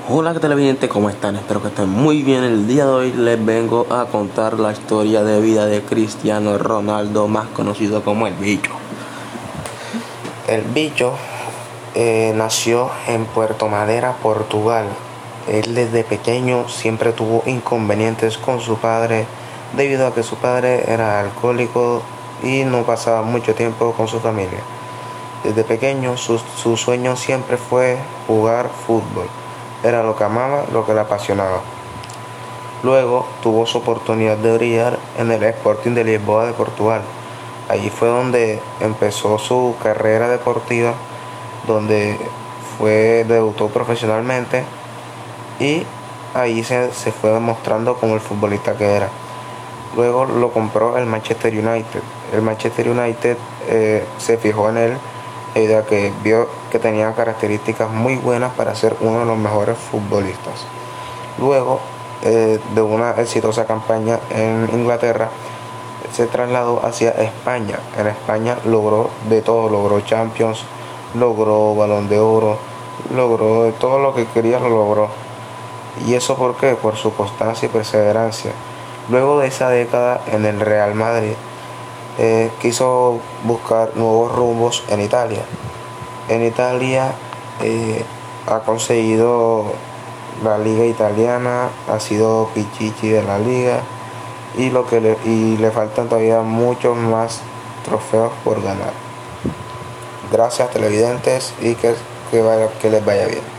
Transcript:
Hola televidentes, ¿cómo están? Espero que estén muy bien. El día de hoy les vengo a contar la historia de vida de Cristiano Ronaldo, más conocido como El Bicho. El Bicho nació en Puerto Madera, Portugal. Él desde pequeño siempre tuvo inconvenientes con su padre, debido a que su padre era alcohólico y no pasaba mucho tiempo con su familia. Desde pequeño su sueño siempre fue jugar fútbol. Era lo que amaba, lo que le apasionaba. Luego tuvo su oportunidad de brillar en el Sporting de Lisboa de Portugal. Allí fue donde empezó su carrera deportiva, donde debutó profesionalmente y ahí se fue demostrando como el futbolista que era. Luego lo compró el Manchester United. El Manchester United se fijó en él debido a que vio que tenía características muy buenas para ser uno de los mejores futbolistas. Luego de una exitosa campaña en Inglaterra, se trasladó hacia España. En España logró de todo, logró Champions, logró Balón de Oro, logró todo lo que quería, lo logró. ¿Y eso por qué? Por su constancia y perseverancia. Luego de esa década en el Real Madrid, quiso buscar nuevos rumbos en Italia. En Italia ha conseguido la liga italiana, ha sido Pichichi de la liga y le faltan todavía muchos más trofeos por ganar. Gracias televidentes y que les vaya bien.